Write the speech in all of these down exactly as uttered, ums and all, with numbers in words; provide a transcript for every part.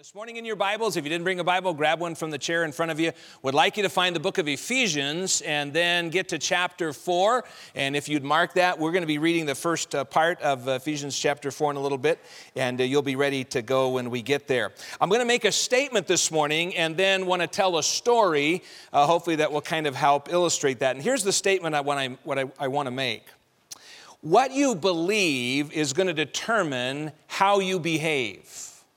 This morning in your Bibles, if you didn't bring a Bible, grab one from the chair in front of you. Would like you to find the book of Ephesians and then get to chapter four. And if you'd mark that, we're going to be reading the first uh, part of Ephesians chapter four in a little bit, and uh, you'll be ready to go when we get there. I'm going to make a statement this morning and then want to tell a story, uh, hopefully that will kind of help illustrate that. And here's the statement I want, I, what I, I want to make. What you believe is going to determine how you behave.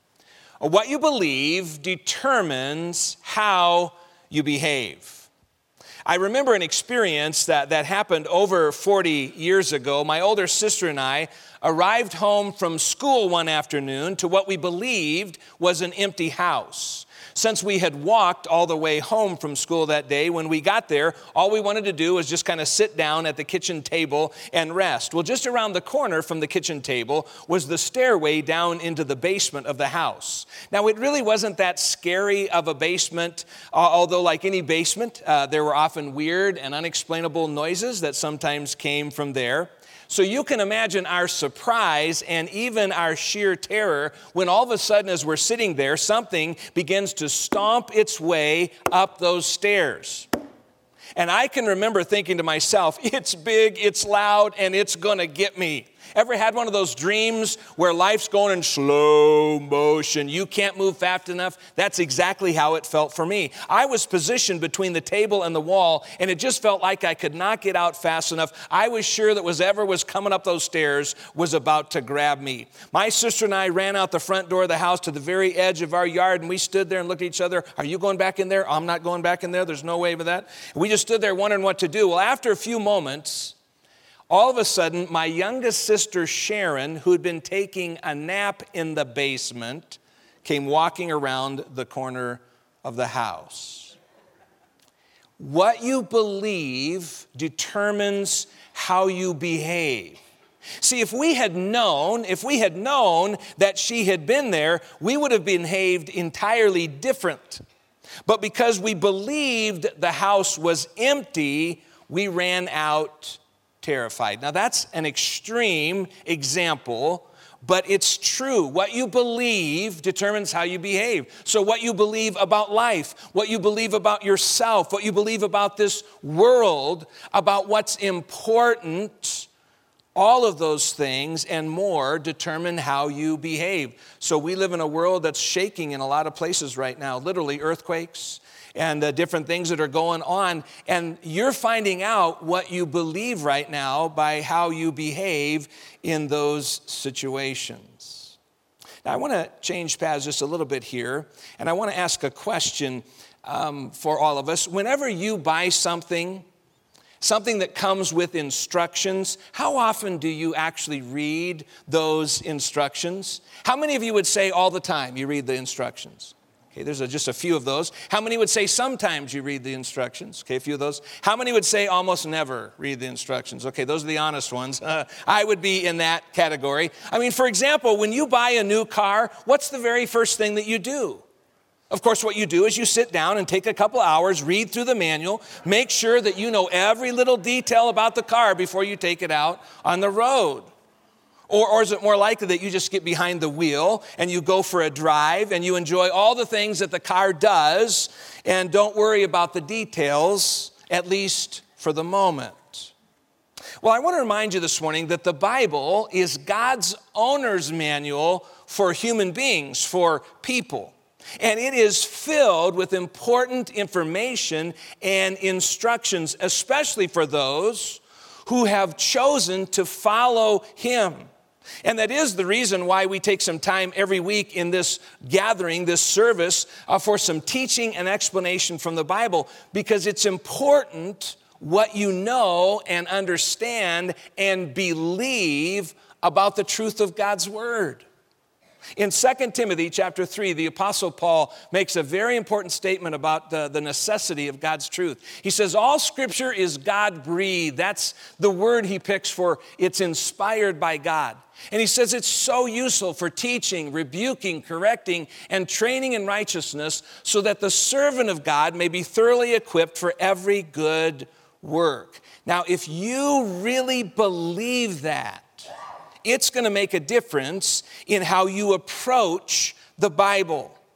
What you believe determines how you behave. I remember an experience that, that happened over forty years ago. My older sister and I arrived home from school one afternoon to what we believed was an empty house. Since we had walked all the way home from school that day, when we got there, all we wanted to do was just kind of sit down at the kitchen table and rest. Well, just around the corner from the kitchen table was the stairway down into the basement of the house. Now, it really wasn't that scary of a basement, uh, although like any basement, uh, there were often weird and unexplainable noises that sometimes came from there. So you can imagine our surprise and even our sheer terror when all of a sudden as we're sitting there, something begins to stomp its way up those stairs. And I can remember thinking to myself, it's big, it's loud, and it's going to get me. Ever had one of those dreams where life's going in slow motion? You can't move fast enough? That's exactly how it felt for me. I was positioned between the table and the wall, and it just felt like I could not get out fast enough. I was sure that whatever was coming up those stairs was about to grab me. My sister and I ran out the front door of the house to the very edge of our yard, and we stood there and looked at each other. Are you going back in there? I'm not going back in there. There's no way with that. And we just stood there wondering what to do. Well, after a few moments, all of a sudden, my youngest sister, Sharon, who had been taking a nap in the basement, came walking around the corner of the house. What you believe determines how you behave. See, if we had known, if we had known that she had been there, we would have behaved entirely different. But because we believed the house was empty, we ran out terrified. Now that's an extreme example, but it's true. What you believe determines how you behave. So what you believe about life, what you believe about yourself, what you believe about this world, about what's important, all of those things and more determine how you behave. So we live in a world that's shaking in a lot of places right now, literally earthquakes and uh, different things that are going on. And you're finding out what you believe right now by how you behave in those situations. Now, I want to change paths just a little bit here, and I want to ask a question um, for all of us. Whenever you buy something, something that comes with instructions, how often do you actually read those instructions? How many of you would say all the time you read the instructions? Okay, there's a, just a few of those. How many would say sometimes you read the instructions? Okay, a few of those. How many would say almost never read the instructions? Okay, those are the honest ones. Uh, I would be in that category. I mean, for example, when you buy a new car, what's the very first thing that you do? Of course, what you do is you sit down and take a couple hours, read through the manual, make sure that you know every little detail about the car before you take it out on the road. Or, or is it more likely that you just get behind the wheel and you go for a drive and you enjoy all the things that the car does and don't worry about the details, at least for the moment? Well, I want to remind you this morning that the Bible is God's owner's manual for human beings, for people. And it is filled with important information and instructions, especially for those who have chosen to follow Him. And that is the reason why we take some time every week in this gathering, this service, uh, for some teaching and explanation from the Bible, because it's important what you know and understand and believe about the truth of God's Word. In Second Timothy chapter three, the Apostle Paul makes a very important statement about the, the necessity of God's truth. He says, all Scripture is God-breathed. That's the word he picks for it's inspired by God. And he says it's so useful for teaching, rebuking, correcting, and training in righteousness so that the servant of God may be thoroughly equipped for every good work. Now, if you really believe that, it's going to make a difference in how you approach the Bible.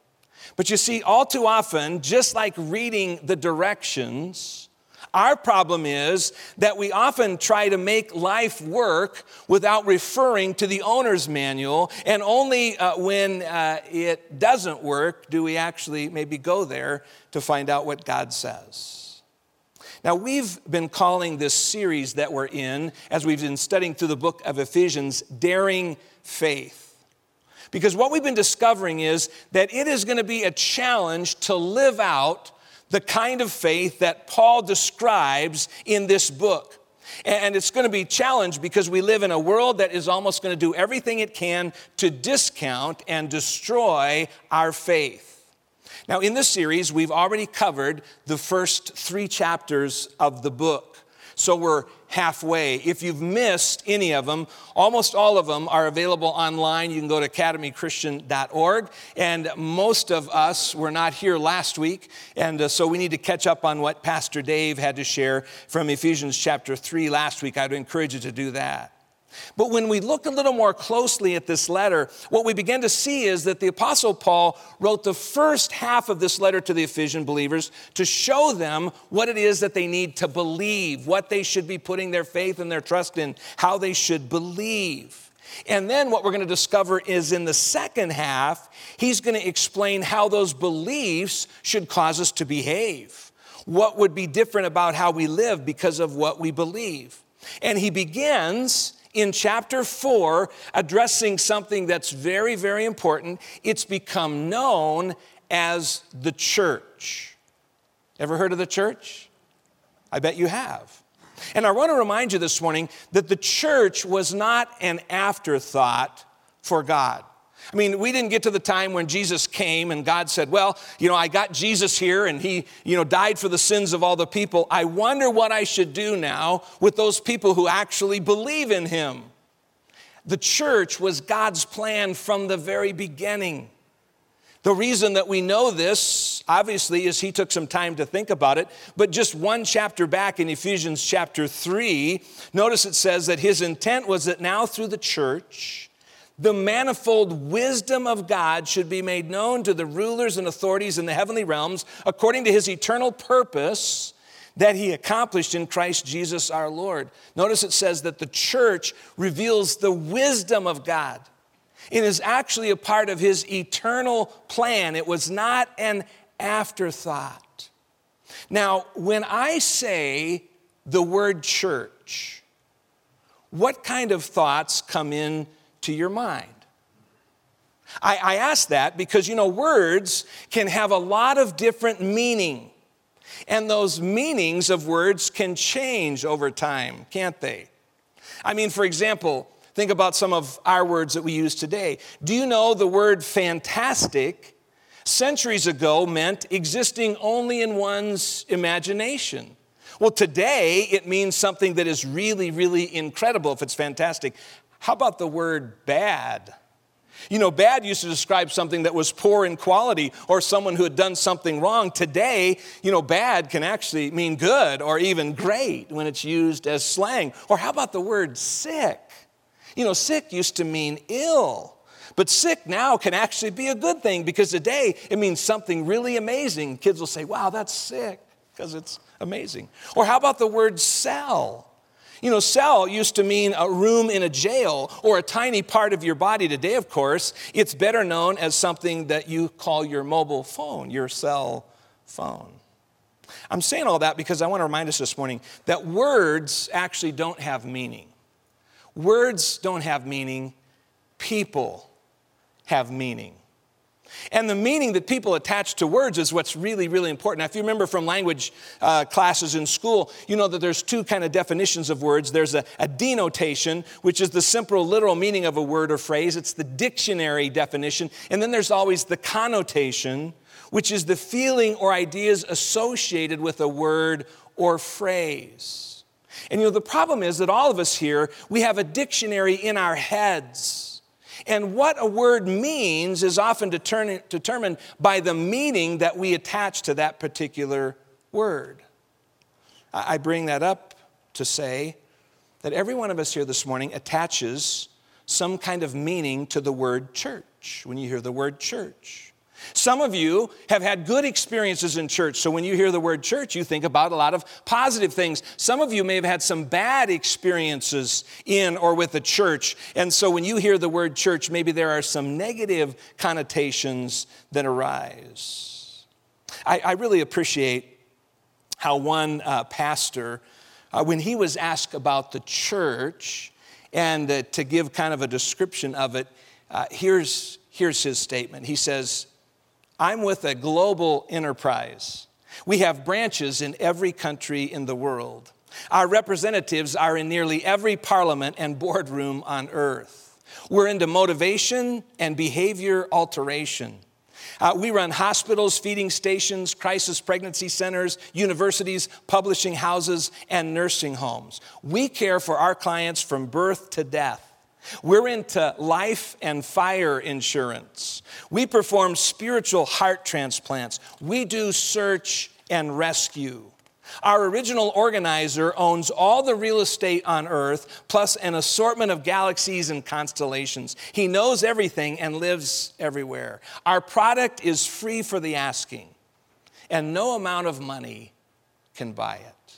But you see, all too often, just like reading the directions, our problem is that we often try to make life work without referring to the owner's manual, and only uh, when uh, it doesn't work do we actually maybe go there to find out what God says. Now, we've been calling this series that we're in, as we've been studying through the book of Ephesians, Daring Faith. Because what we've been discovering is that it is going to be a challenge to live out the kind of faith that Paul describes in this book. And it's going to be a challenge because we live in a world that is almost going to do everything it can to discount and destroy our faith. Now, in this series, we've already covered the first three chapters of the book. So we're halfway. If you've missed any of them, almost all of them are available online. You can go to academy christian dot org. And most of us were not here last week. And uh, so we need to catch up on what Pastor Dave had to share from Ephesians chapter three last week. I'd encourage you to do that. But when we look a little more closely at this letter, what we begin to see is that the Apostle Paul wrote the first half of this letter to the Ephesian believers to show them what it is that they need to believe, what they should be putting their faith and their trust in, how they should believe. And then what we're going to discover is in the second half, he's going to explain how those beliefs should cause us to behave. What would be different about how we live because of what we believe. And he begins in chapter four, addressing something that's very, very important. It's become known as the church. Ever heard of the church? I bet you have. And I want to remind you this morning that the church was not an afterthought for God. I mean, we didn't get to the time when Jesus came and God said, well, you know, I got Jesus here and he, you know, died for the sins of all the people. I wonder what I should do now with those people who actually believe in him. The church was God's plan from the very beginning. The reason that we know this, obviously, is he took some time to think about it. But just one chapter back in Ephesians chapter three, notice it says that his intent was that now through the church, the manifold wisdom of God should be made known to the rulers and authorities in the heavenly realms according to his eternal purpose that he accomplished in Christ Jesus our Lord. Notice it says that the church reveals the wisdom of God. It is actually a part of his eternal plan. It was not an afterthought. Now, when I say the word church, what kind of thoughts come in to your mind? I, I ask that because, you know, words can have a lot of different meaning. And those meanings of words can change over time, can't they? I mean, for example, think about some of our words that we use today. Do you know the word fantastic centuries ago meant existing only in one's imagination? Well, today it means something that is really, really incredible if it's fantastic. How about the word bad? You know, bad used to describe something that was poor in quality or someone who had done something wrong. Today, you know, bad can actually mean good or even great when it's used as slang. Or how about the word sick? You know, sick used to mean ill. But sick now can actually be a good thing because today it means something really amazing. Kids will say, wow, that's sick, because it's amazing. Or how about the word cell? You know, cell used to mean a room in a jail or a tiny part of your body. Today, of course, it's better known as something that you call your mobile phone, your cell phone. I'm saying all that because I want to remind us this morning that words actually don't have meaning. Words don't have meaning. People have meaning. And the meaning that people attach to words is what's really, really important. Now, if you remember from language uh, classes in school, you know that there's two kind of definitions of words. There's a, a denotation, which is the simple literal meaning of a word or phrase. It's the dictionary definition. And then there's always the connotation, which is the feeling or ideas associated with a word or phrase. And you know, the problem is that all of us here, we have a dictionary in our heads. And what a word means is often determined by the meaning that we attach to that particular word. I bring that up to say that every one of us here this morning attaches some kind of meaning to the word church when you hear the word church. Some of you have had good experiences in church, so when you hear the word church, you think about a lot of positive things. Some of you may have had some bad experiences in or with the church, and so when you hear the word church, maybe there are some negative connotations that arise. I, I really appreciate how one uh, pastor, uh, when he was asked about the church and uh, to give kind of a description of it, uh, here's, here's his statement. He says, I'm with a global enterprise. We have branches in every country in the world. Our representatives are in nearly every parliament and boardroom on earth. We're into motivation and behavior alteration. Uh, we run hospitals, feeding stations, crisis pregnancy centers, universities, publishing houses, and nursing homes. We care for our clients from birth to death. We're into life and fire insurance. We perform spiritual heart transplants. We do search and rescue. Our original organizer owns all the real estate on earth, plus an assortment of galaxies and constellations. He knows everything and lives everywhere. Our product is free for the asking, and no amount of money can buy it.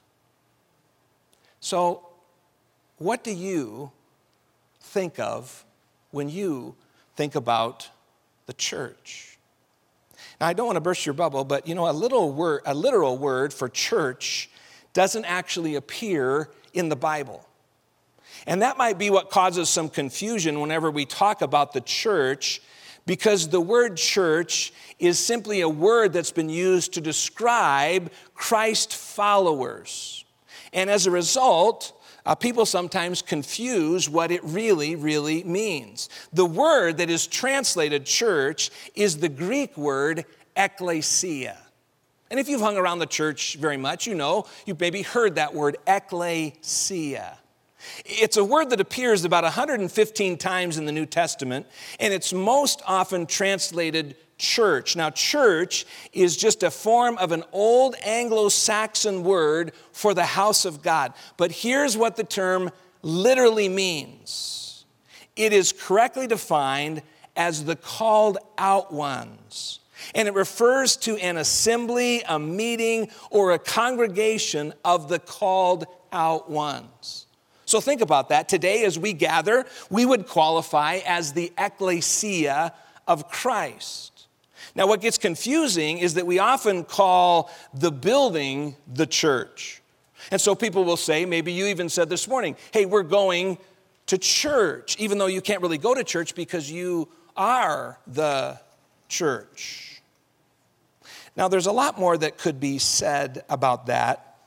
So, what do you think of when you think about the church? Now, I don't want to burst your bubble, but you know, a little word, a literal word for church doesn't actually appear in the Bible. And that might be what causes some confusion whenever we talk about the church, because the word church is simply a word that's been used to describe Christ followers. And as a result, Uh, people sometimes confuse what it really, really means. The word that is translated church is the Greek word ekklesia. And if you've hung around the church very much, you know, you've maybe heard that word, ekklesia. It's a word that appears about one hundred fifteen times in the New Testament, and it's most often translated church. Now, church is just a form of an old Anglo-Saxon word for the house of God. But here's what the term literally means. It is correctly defined as the called out ones. And it refers to an assembly, a meeting, or a congregation of the called out ones. So think about that. Today, as we gather, we would qualify as the ecclesia of Christ. Now, what gets confusing is that we often call the building the church. And so people will say, maybe you even said this morning, hey, we're going to church, even though you can't really go to church because you are the church. Now, there's a lot more that could be said about that,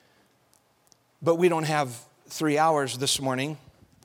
but we don't have three hours this morning.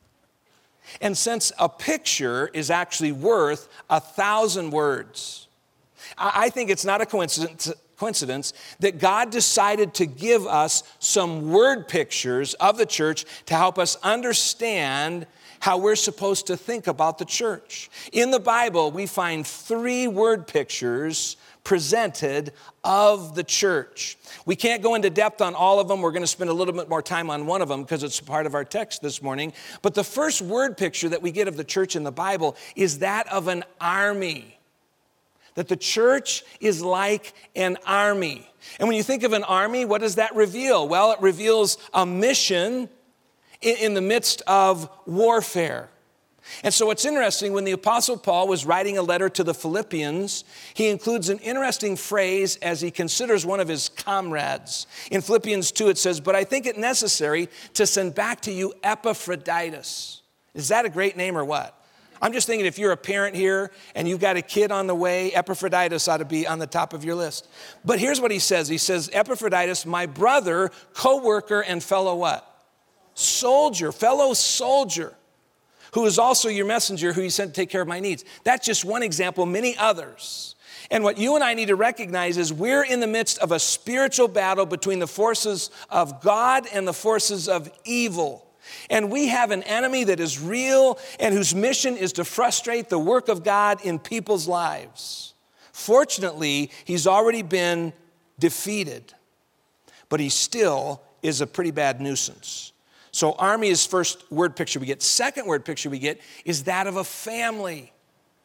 And since a picture is actually worth a thousand words, I think it's not a coincidence, coincidence that God decided to give us some word pictures of the church to help us understand how we're supposed to think about the church. In the Bible, we find three word pictures presented of the church. We can't go into depth on all of them. We're going to spend a little bit more time on one of them because it's part of our text this morning. But the first word picture that we get of the church in the Bible is that of an army. That the church is like an army. And when you think of an army, what does that reveal? Well, it reveals a mission in, in the midst of warfare. And so what's interesting, when the Apostle Paul was writing a letter to the Philippians, he includes an interesting phrase as he considers one of his comrades. In Philippians two, it says, but I think it necessary to send back to you Epaphroditus. Is that a great name or what? I'm just thinking if you're a parent here and you've got a kid on the way, Epaphroditus ought to be on the top of your list. But here's what he says. He says, Epaphroditus, my brother, co-worker, and fellow what? Soldier, fellow soldier, who is also your messenger, who you sent to take care of my needs. That's just one example, many others. And what you and I need to recognize is we're in the midst of a spiritual battle between the forces of God and the forces of evil. And we have an enemy that is real and whose mission is to frustrate the work of God in people's lives. Fortunately, he's already been defeated, but he still is a pretty bad nuisance. So army is first word picture we get. Second word picture we get is that of a family.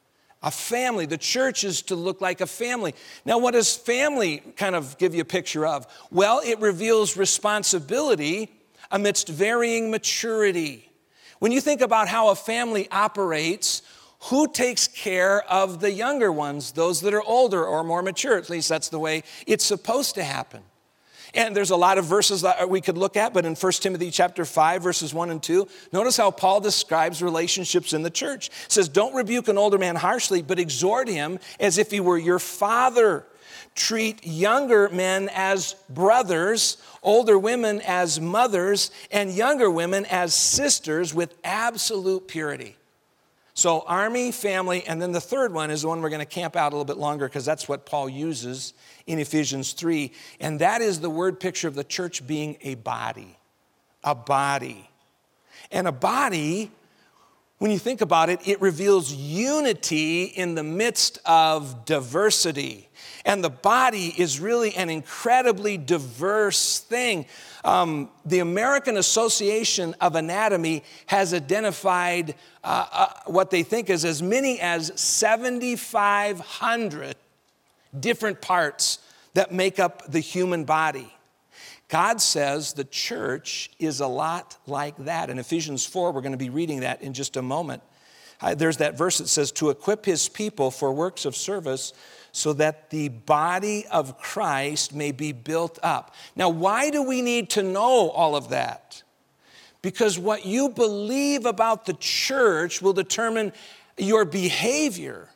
A family. The church is to look like a family. Now, what does family kind of give you a picture of? Well, it reveals responsibility amidst varying maturity. When you think about how a family operates, who takes care of the younger ones, those that are older or more mature? At least that's the way it's supposed to happen. And there's a lot of verses that we could look at, but in First Timothy chapter five, verses one and two, notice how Paul describes relationships in the church. It says, don't rebuke an older man harshly, but exhort him as if he were your father. Treat younger men as brothers, older women as mothers, and younger women as sisters with absolute purity. So army, family, and then the third one is the one we're going to camp out a little bit longer because that's what Paul uses in Ephesians three. And that is the word picture of the church being a body. A body. And a body, when you think about it, it reveals unity in the midst of diversity. And the body is really an incredibly diverse thing. Um, the American Association of Anatomy has identified uh, uh, what they think is as many as seventy-five hundred different parts that make up the human body. God says the church is a lot like that. In Ephesians four, we're going to be reading that in just a moment. Uh, there's that verse that says, to equip his people for works of service so that the body of Christ may be built up. Now, why do we need to know all of that? Because what you believe about the church will determine your behavior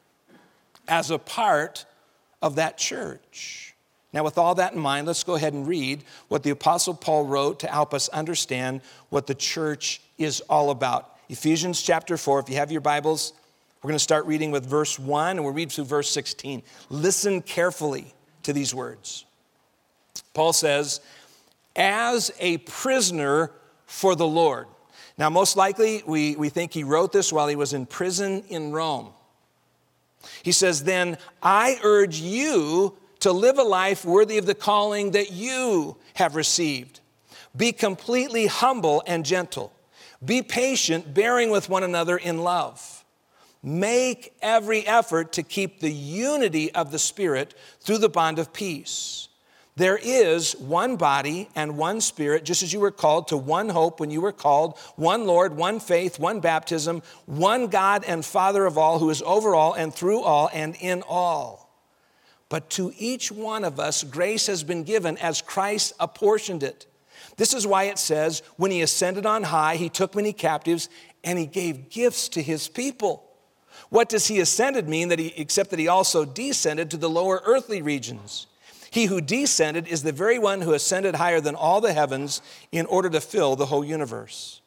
as a part of that church. Now, with all that in mind, let's go ahead and read what the Apostle Paul wrote to help us understand what the church is all about. Ephesians chapter four, if you have your Bibles, we're going to start reading with verse one, and we'll read through verse sixteen. Listen carefully to these words. Paul says, as a prisoner for the Lord. Now, most likely, we, we think he wrote this while he was in prison in Rome. He says, then I urge you to live a life worthy of the calling that you have received. Be completely humble and gentle. Be patient, bearing with one another in love. Make every effort to keep the unity of the Spirit through the bond of peace. There is one body and one Spirit, just as you were called to one hope when you were called, one Lord, one faith, one baptism, one God and Father of all, who is over all and through all and in all. But to each one of us, grace has been given as Christ apportioned it. This is why it says, when he ascended on high, he took many captives and he gave gifts to his people. What does he ascended mean that he, except that he also descended to the lower earthly regions? He who descended is the very one who ascended higher than all the heavens in order to fill the whole universe.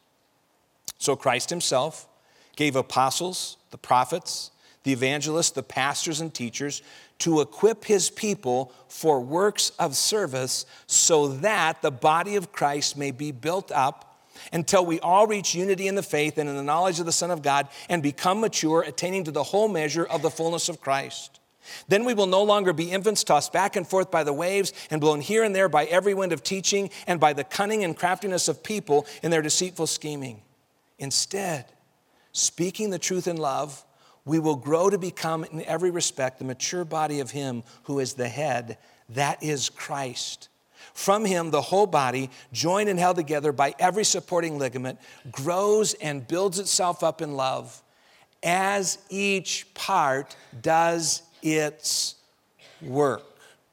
So Christ himself gave apostles, the prophets, the evangelists, the pastors and teachers to equip his people for works of service so that the body of Christ may be built up until we all reach unity in the faith and in the knowledge of the Son of God and become mature, attaining to the whole measure of the fullness of Christ. Then we will no longer be infants tossed back and forth by the waves and blown here and there by every wind of teaching and by the cunning and craftiness of people in their deceitful scheming. Instead, speaking the truth in love, we will grow to become in every respect the mature body of him who is the head, that is Christ. From him, the whole body, joined and held together by every supporting ligament, grows and builds itself up in love as each part does its work.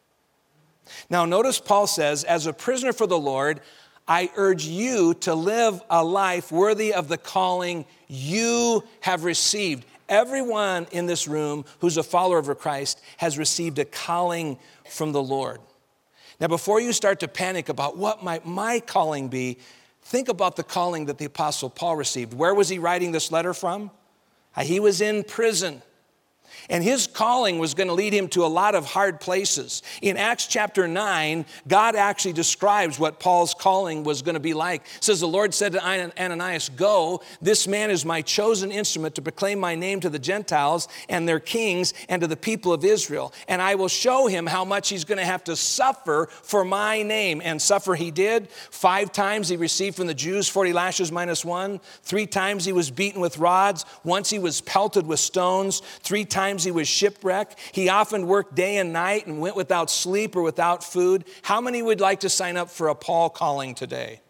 Now, notice Paul says, as a prisoner for the Lord, I urge you to live a life worthy of the calling you have received. Everyone in this room who's a follower of Christ has received a calling from the Lord. Now, before you start to panic about what might my calling be, think about the calling that the Apostle Paul received. Where was he writing this letter from? He was in prison. And his calling was going to lead him to a lot of hard places. In Acts chapter nine, God actually describes what Paul's calling was going to be like. It says, the Lord said to Ananias, go, this man is my chosen instrument to proclaim my name to the Gentiles and their kings and to the people of Israel. And I will show him how much he's going to have to suffer for my name. And suffer he did. Five times he received from the Jews forty lashes minus one. Three times he was beaten with rods. Once he was pelted with stones. Three times times he was shipwrecked. He often worked day and night and went without sleep or without food. How many would like to sign up for a Paul calling today?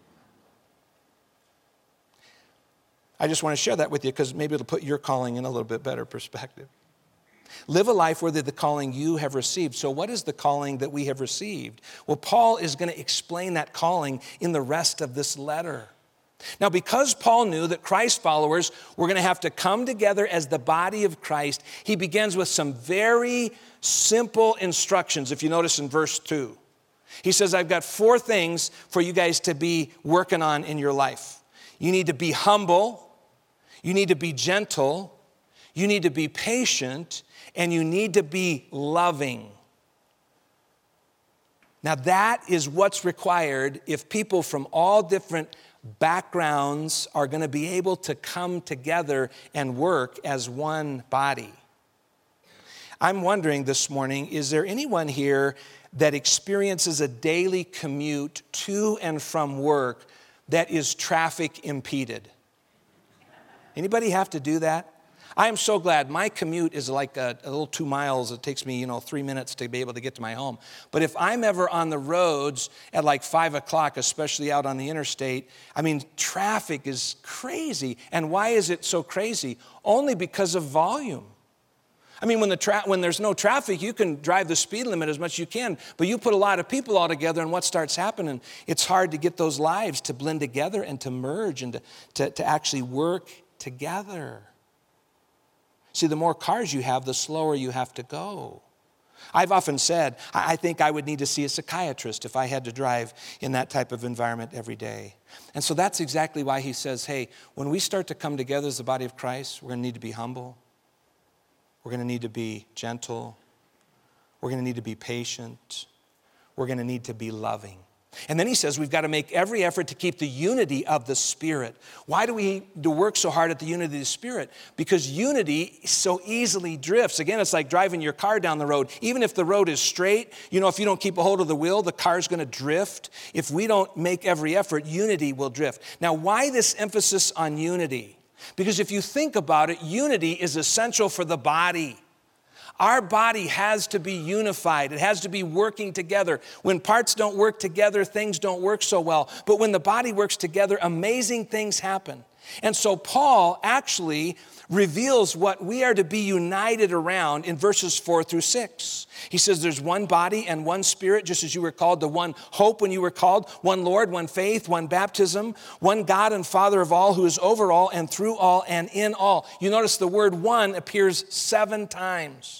I just want to share that with you because maybe it'll put your calling in a little bit better perspective. Live a life worthy of the calling you have received. So what is the calling that we have received? Well, Paul is going to explain that calling in the rest of this letter. Now, because Paul knew that Christ followers were going to have to come together as the body of Christ, he begins with some very simple instructions, if you notice in verse two. He says, I've got four things for you guys to be working on in your life. You need to be humble, you need to be gentle, you need to be patient, and you need to be loving. Now that is what's required if people from all different backgrounds are going to be able to come together and work as one body. I'm wondering this morning, is there anyone here that experiences a daily commute to and from work that is traffic impeded? Anybody have to do that? I am so glad. My commute is like a, a little two miles. It takes me, you know, three minutes to be able to get to my home. But if I'm ever on the roads at like five o'clock, especially out on the interstate, I mean, traffic is crazy. And why is it so crazy? Only because of volume. I mean, when, the tra- when there's no traffic, you can drive the speed limit as much as you can, but you put a lot of people all together, and what starts happening? It's hard to get those lives to blend together and to merge and to, to, to actually work together. See, the more cars you have, the slower you have to go. I've often said, I think I would need to see a psychiatrist if I had to drive in that type of environment every day. And so that's exactly why he says, hey, when we start to come together as the body of Christ, we're going to need to be humble. We're going to need to be gentle. We're going to need to be patient. We're going to need to be loving. And then he says we've got to make every effort to keep the unity of the Spirit. Why do we do work so hard at the unity of the Spirit? Because unity so easily drifts. Again, it's like driving your car down the road. Even if the road is straight, you know, if you don't keep a hold of the wheel, the car's going to drift. If we don't make every effort, unity will drift. Now, why this emphasis on unity? Because if you think about it, unity is essential for the body. Our body has to be unified. It has to be working together. When parts don't work together, things don't work so well. But when the body works together, amazing things happen. And so Paul actually reveals what we are to be united around in verses four through six. He says there's one body and one Spirit, just as you were called to one hope when you were called, one Lord, one faith, one baptism, one God and Father of all, who is over all and through all and in all. You notice the word one appears seven times.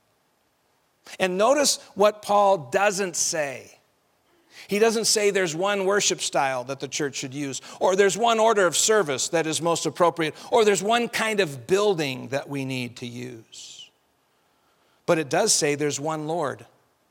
And notice what Paul doesn't say. He doesn't say there's one worship style that the church should use, or there's one order of service that is most appropriate, or there's one kind of building that we need to use. But it does say there's one Lord.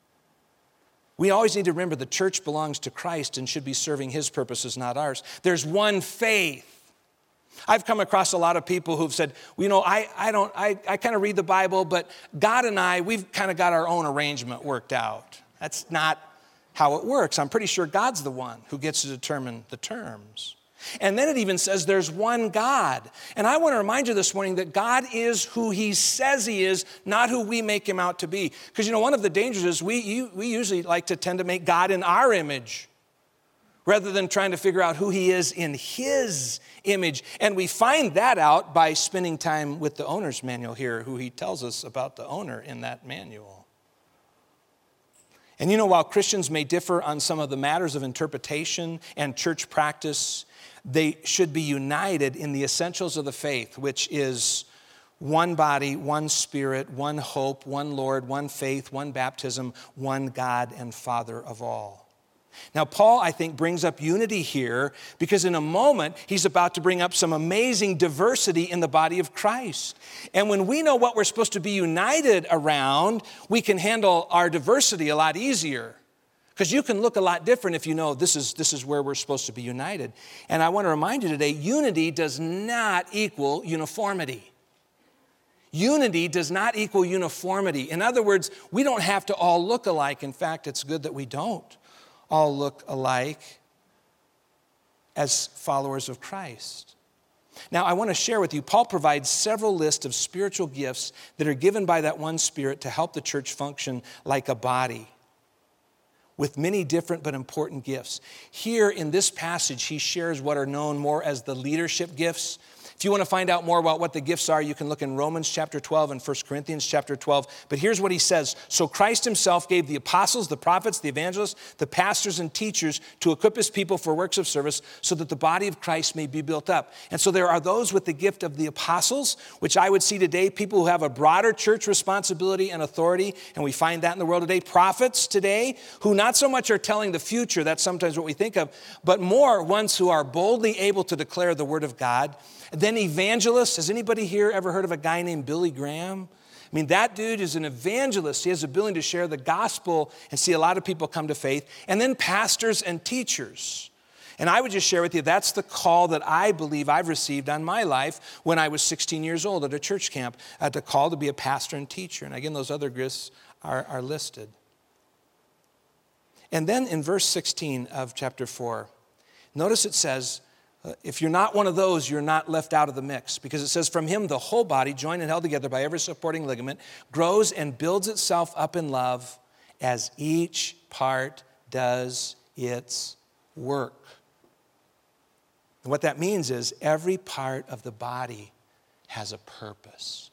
We always need to remember the church belongs to Christ and should be serving his purposes, not ours. There's one faith. I've come across a lot of people who've said, well, you know, I, I don't, I, I kind of read the Bible, but God and I, we've kind of got our own arrangement worked out. That's not how it works. I'm pretty sure God's the one who gets to determine the terms. And then it even says there's one God. And I want to remind you this morning that God is who he says he is, not who we make him out to be. Because, you know, one of the dangers is we, you, we usually like to tend to make God in our image, rather than trying to figure out who he is in his image. And we find that out by spending time with the owner's manual here, who he tells us about the owner in that manual. And you know, while Christians may differ on some of the matters of interpretation and church practice, they should be united in the essentials of the faith, which is one body, one Spirit, one hope, one Lord, one faith, one baptism, one God and Father of all. Now, Paul, I think, brings up unity here because in a moment, he's about to bring up some amazing diversity in the body of Christ. And when we know what we're supposed to be united around, we can handle our diversity a lot easier. Because you can look a lot different if you know this is, this is where we're supposed to be united. And I want to remind you today, unity does not equal uniformity. Unity does not equal uniformity. In other words, we don't have to all look alike. In fact, it's good that we don't all look alike as followers of Christ. Now, I want to share with you, Paul provides several lists of spiritual gifts that are given by that one Spirit to help the church function like a body, with many different but important gifts. Here in this passage, he shares what are known more as the leadership gifts. If you want to find out more about what the gifts are, you can look in Romans chapter twelve and First Corinthians chapter twelve. But here's what he says. So Christ himself gave the apostles, the prophets, the evangelists, the pastors, and teachers to equip his people for works of service so that the body of Christ may be built up. And so there are those with the gift of the apostles, which I would see today, people who have a broader church responsibility and authority, and we find that in the world today. Prophets today, who not so much are telling the future, that's sometimes what we think of, but more ones who are boldly able to declare the word of God. Then evangelists. Has anybody here ever heard of a guy named Billy Graham? I mean, that dude is an evangelist. He has the ability to share the gospel and see a lot of people come to faith. And then pastors and teachers. And I would just share with you, that's the call that I believe I've received on my life when I was sixteen years old at a church camp, at the call to be a pastor and teacher. And again, those other gifts are, are listed. And then in verse sixteen of chapter four, notice it says, if you're not one of those, you're not left out of the mix. Because it says, from him, the whole body, joined and held together by every supporting ligament, grows and builds itself up in love as each part does its work. And what that means is every part of the body has a purpose.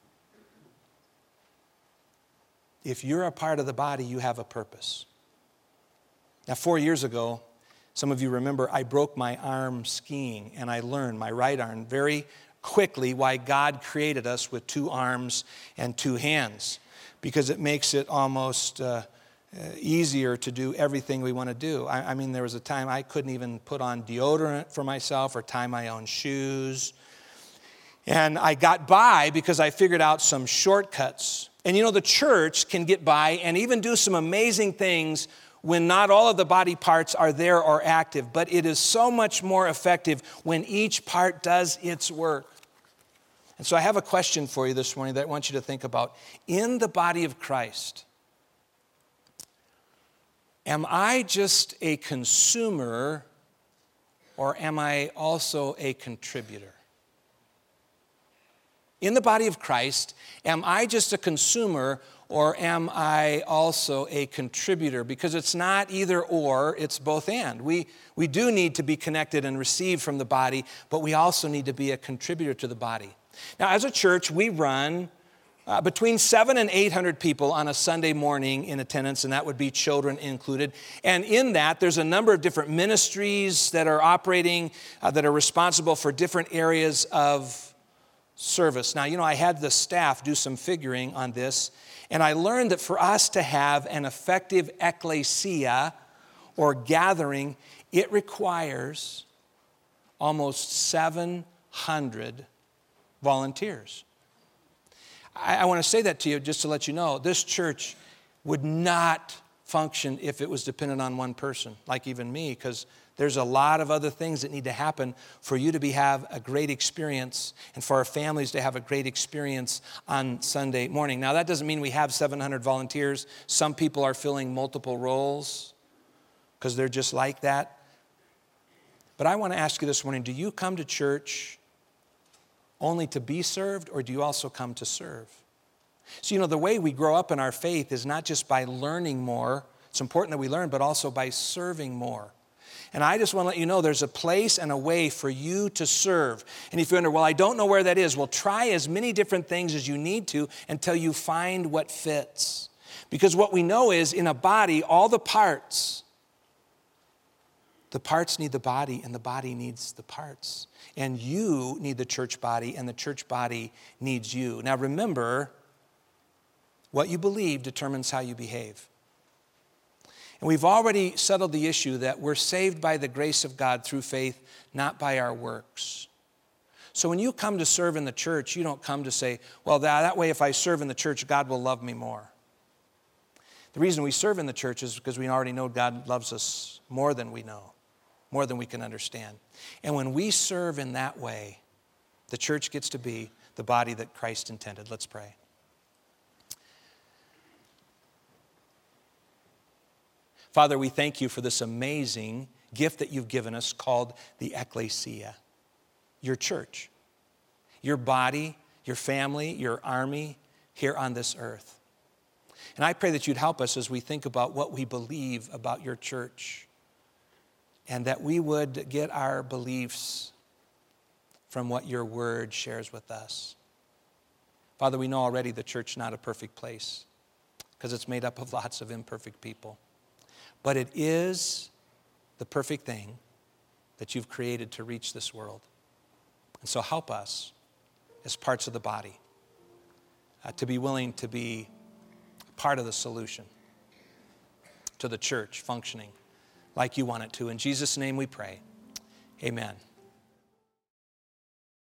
If you're a part of the body, you have a purpose. Now, four years ago, some of you remember I broke my arm skiing, and I learned, my right arm, very quickly why God created us with two arms and two hands, because it makes it almost uh, easier to do everything we want to do. I, I mean, there was a time I couldn't even put on deodorant for myself or tie my own shoes. And I got by because I figured out some shortcuts. And you know, the church can get by and even do some amazing things when not all of the body parts are there or active, but it is so much more effective when each part does its work. And so I have a question for you this morning that I want you to think about. In the body of Christ, am I just a consumer or am I also a contributor? In the body of Christ, am I just a consumer or am I also a contributor? Because it's not either or, it's both and. We, we do need to be connected and receive from the body, but we also need to be a contributor to the body. Now, as a church, we run uh, between seven and eight hundred people on a Sunday morning in attendance, and that would be children included. And in that, there's a number of different ministries that are operating, uh, that are responsible for different areas of service. Now, you know, I had the staff do some figuring on this, and I learned that for us to have an effective ecclesia or gathering, it requires almost seven hundred volunteers. I, I want to say that to you just to let you know, this church would not function if it was dependent on one person, like even me, because there's a lot of other things that need to happen for you to be have a great experience and for our families to have a great experience on Sunday morning. Now, that doesn't mean we have seven hundred volunteers. Some people are filling multiple roles because they're just like that. But I want to ask you this morning, do you come to church only to be served, or do you also come to serve? So, you know, the way we grow up in our faith is not just by learning more. It's important that we learn, but also by serving more. And I just want to let you know there's a place and a way for you to serve. And if you wonder, well, I don't know where that is, well, try as many different things as you need to until you find what fits. Because what we know is in a body, all the parts, the parts need the body and the body needs the parts. And you need the church body and the church body needs you. Now remember, what you believe determines how you behave. And we've already settled the issue that we're saved by the grace of God through faith, not by our works. So when you come to serve in the church, you don't come to say, well, that, that way if I serve in the church, God will love me more. The reason we serve in the church is because we already know God loves us more than we know, more than we can understand. And when we serve in that way, the church gets to be the body that Christ intended. Let's pray. Father, we thank you for this amazing gift that you've given us called the ecclesia. your church, your body, your family, your army here on this earth. And I pray that you'd help us as we think about what we believe about your church, and that we would get our beliefs from what your word shares with us. Father, we know already the church is not a perfect place because it's made up of lots of imperfect people. But it is the perfect thing that you've created to reach this world. And so help us as parts of the body uh, to be willing to be part of the solution to the church functioning like you want it to. In Jesus' name we pray. Amen.